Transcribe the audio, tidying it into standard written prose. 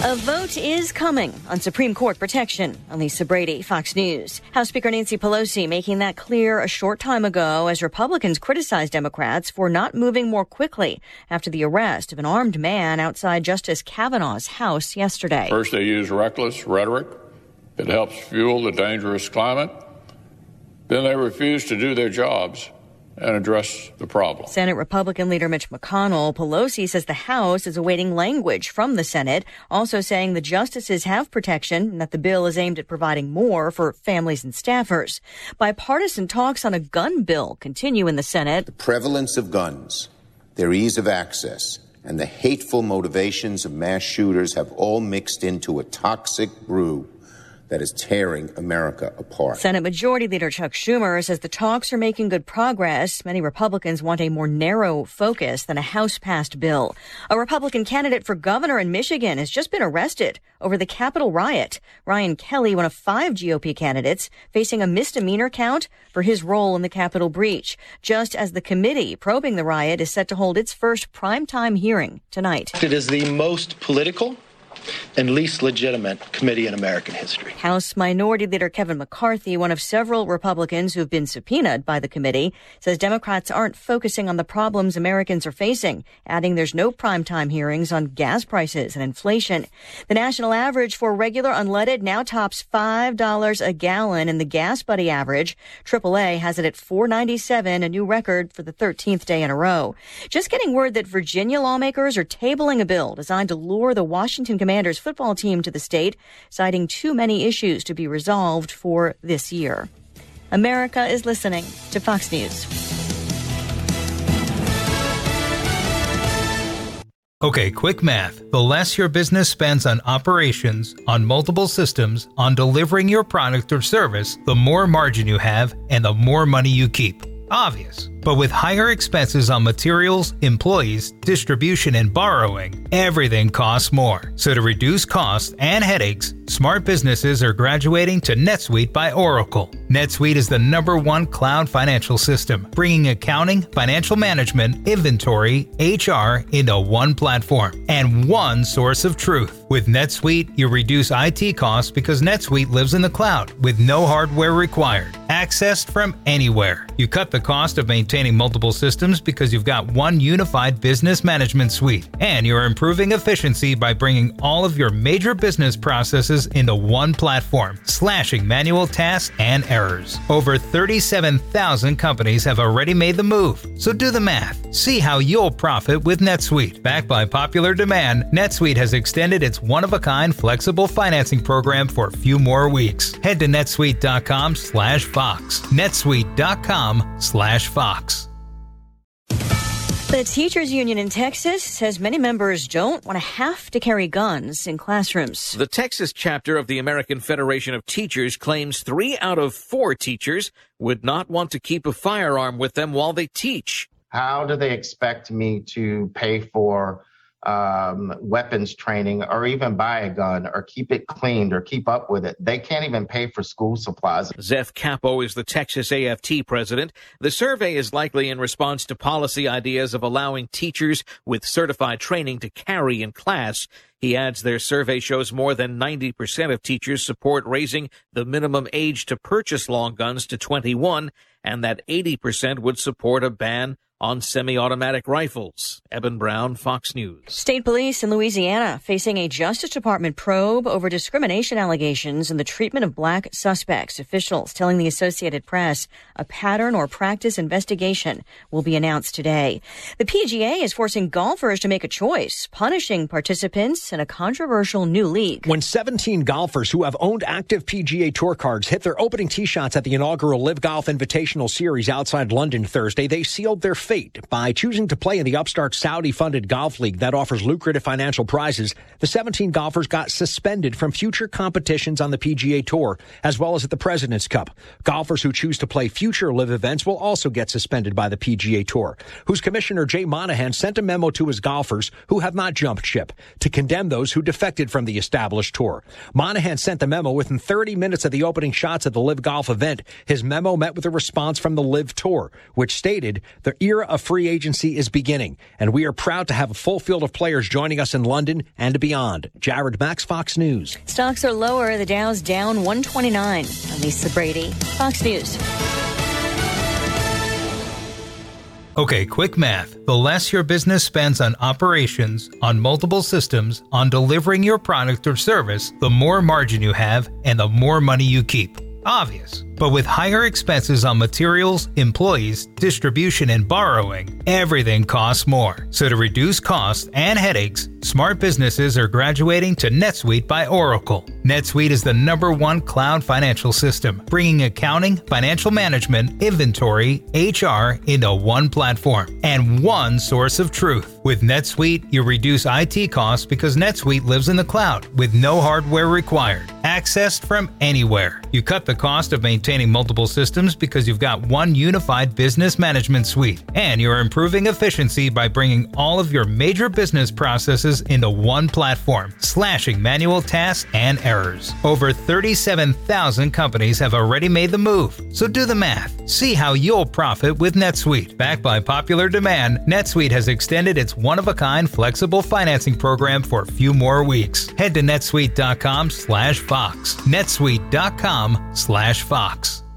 A vote is coming on Supreme Court protection. I'm Lisa Brady, Fox News. House Speaker Nancy Pelosi making that clear a short time ago as Republicans criticized Democrats for not moving more quickly after the arrest of an armed man outside Justice Kavanaugh's house yesterday. First, they use reckless rhetoric that helps fuel the dangerous climate. Then they refuse to do their jobs and address the problem. Senate Republican leader Mitch McConnell. Pelosi says the House is awaiting language from the Senate, also saying the justices have protection and that the bill is aimed at providing more for families and staffers. Bipartisan talks on a gun bill continue in the Senate. The prevalence of guns, their ease of access, and the hateful motivations of mass shooters have all mixed into a toxic brew that is tearing America apart. Senate Majority Leader Chuck Schumer says the talks are making good progress. Many Republicans want a more narrow focus than a House-passed bill. A Republican candidate for governor in Michigan has just been arrested over the Capitol riot. Ryan Kelly, one of 5 GOP candidates, facing a misdemeanor count for his role in the Capitol breach, just as the committee probing the riot is set to hold its first primetime hearing tonight. It is the most political and least legitimate committee in American history. House Minority Leader Kevin McCarthy, one of several Republicans who have been subpoenaed by the committee, says Democrats aren't focusing on the problems Americans are facing, adding there's no primetime hearings on gas prices and inflation. The national average for regular unleaded now tops $5 a gallon in the Gas Buddy average. AAA has it at $4.97, a new record for the 13th day in a row. Just getting word that Virginia lawmakers are tabling a bill designed to lure the Washington Commanders football team to the state, citing too many issues to be resolved for this year. America is listening to Fox News. Okay, quick math. The less your business spends on operations, on multiple systems, on delivering your product or service, the more margin you have and the more money you keep. Obvious. But with higher expenses on materials, employees, distribution, and borrowing, everything costs more. So to reduce costs and headaches, smart businesses are graduating to NetSuite by Oracle. NetSuite is the #1 cloud financial system, bringing accounting, financial management, inventory, HR into one platform and one source of truth. With NetSuite, you reduce IT costs because NetSuite lives in the cloud with no hardware required, accessed from anywhere. You cut the cost of maintaining multiple systems because you've got one unified business management suite, and you're improving efficiency by bringing all of your major business processes into one platform, slashing manual tasks and errors. Over 37,000 companies have already made the move, so do the math. See how you'll profit with NetSuite. Backed by popular demand, NetSuite has extended its one-of-a-kind flexible financing program for a few more weeks. Head to netsuite.com/Fox. netsuite.com/Fox. The teachers union in Texas says many members don't want to have to carry guns in classrooms. The Texas chapter of the American Federation of Teachers claims 3 out of 4 teachers would not want to keep a firearm with them while they teach. How do they expect me to pay for weapons training or even buy a gun or keep it cleaned or keep up with it? They can't even pay for school supplies. Zeph Capo is the Texas AFT president. The survey is likely in response to policy ideas of allowing teachers with certified training to carry in class. He adds their survey shows more than 90% of teachers support raising the minimum age to purchase long guns to 21, and that 80% would support a ban on semi-automatic rifles. Eben Brown, Fox News. State police in Louisiana facing a Justice Department probe over discrimination allegations in the treatment of black suspects. Officials telling the Associated Press a pattern or practice investigation will be announced today. The PGA is forcing golfers to make a choice, punishing participants in a controversial new league. When 17 golfers who have owned active PGA Tour cards hit their opening tee shots at the inaugural Live Golf Invitational Series outside London Thursday, they sealed their fate by choosing to play in the upstart Saudi-funded golf league that offers lucrative financial prizes. The 17 golfers got suspended from future competitions on the PGA Tour, as well as at the President's Cup. Golfers who choose to play future Live events will also get suspended by the PGA Tour, whose commissioner Jay Monahan sent a memo to his golfers who have not jumped ship to condemn those who defected from the established tour. Monahan sent the memo within 30 minutes of the opening shots at the Live Golf event. His memo met with a response from the Live Tour, which stated the era era of free agency is beginning, and we are proud to have a full field of players joining us in London and beyond. Jared Max, Fox News. Stocks are lower. The Dow's down 129. I'm Lisa Brady, Fox News. Okay, quick math. The less your business spends on operations, on multiple systems, on delivering your product or service, the more margin you have and the more money you keep. Obvious. But with higher expenses on materials, employees, distribution, and borrowing, everything costs more. So to reduce costs and headaches, smart businesses are graduating to NetSuite by Oracle. NetSuite is the #1 cloud financial system, bringing accounting, financial management, inventory, HR into one platform and one source of truth. With NetSuite, you reduce IT costs because NetSuite lives in the cloud with no hardware required, accessed from anywhere. You cut the cost of maintaining multiple systems because you've got one unified business management suite, and you're improving efficiency by bringing all of your major business processes into one platform, slashing manual tasks and errors. Over 37,000 companies have already made the move, so do the math. See how you'll profit with NetSuite. Backed by popular demand, NetSuite has extended its one-of-a-kind flexible financing program for a few more weeks. Head to netsuite.com/Fox. netsuite.com/Fox.